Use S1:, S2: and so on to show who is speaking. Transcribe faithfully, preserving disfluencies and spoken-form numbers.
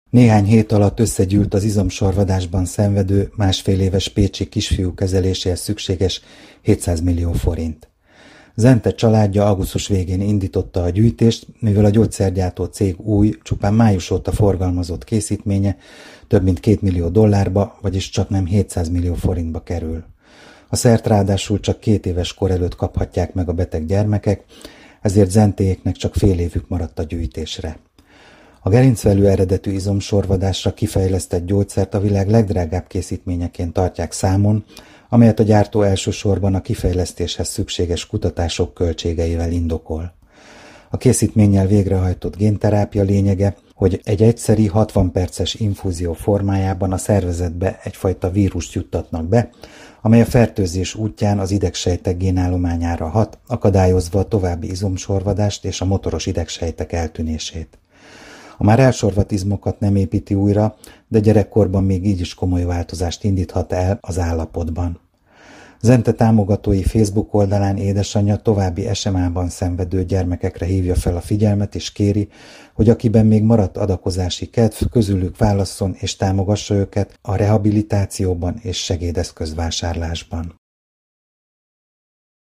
S1: Néhány hét alatt összegyűlt az izomsorvadásban szenvedő, másfél éves pécsi kisfiú kezeléséhez szükséges hétszáz millió forint. Zente családja augusztus végén indította a gyűjtést, mivel a gyógyszergyártó cég új, csupán május óta forgalmazott készítménye több mint két millió dollárba, vagyis csaknem hétszáz millió forintba kerül. A szert ráadásul csak két éves kor előtt kaphatják meg a beteg gyermekek, ezért Zentéjéknek csak fél évük maradt a gyűjtésre. A gerincvelő eredetű izomsorvadásra kifejlesztett gyógyszert a világ legdrágább készítményeként tartják számon, amelyet a gyártó elsősorban a kifejlesztéshez szükséges kutatások költségeivel indokol. A készítménnyel végrehajtott génterápia lényege, hogy egy egyszeri hatvan perces infúzió formájában a szervezetbe egyfajta vírust juttatnak be, amely a fertőzés útján az idegsejtek génállományára hat, akadályozva a további izomsorvadást és a motoros idegsejtek eltűnését. A már elsorvadt izmokat nem építi újra, de gyerekkorban még így is komoly változást indíthat el az állapotban. Zente támogatói Facebook oldalán édesanyja további es em á-ban szenvedő gyermekekre hívja fel a figyelmet és kéri, hogy akiben még maradt adakozási kedv, közülük válasszon és támogassa őket a rehabilitációban és segédeszközvásárlásban.